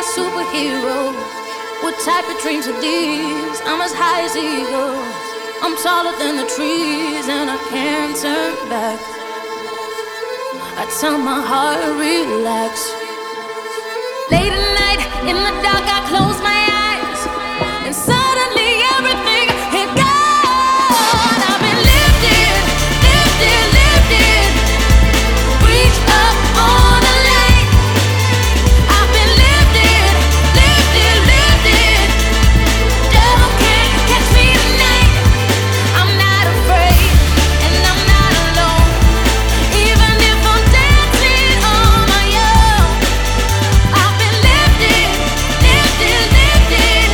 superhero. What type of dreams are these? I'm as high as eagles. I'm taller than the trees and I can't turn back. I tell my heart, relax. Late at night, in the dark, I close my eyes, and suddenly everything had gone. I've been lifted, lifted, lifted. Reach up on a light. I've been lifted, lifted, lifted. Devil can't catch me tonight. I'm not afraid, and I'm not alone. Even if I'm dancing on my own, I've been lifted, lifted, lifted.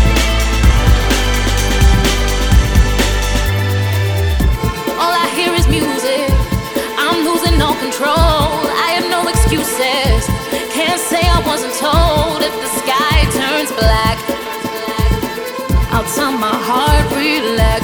All I hear is music. I'm losing all control. I have no excuses. Can't say I wasn't told. If the sky turns black, I'll tell my heart, relax.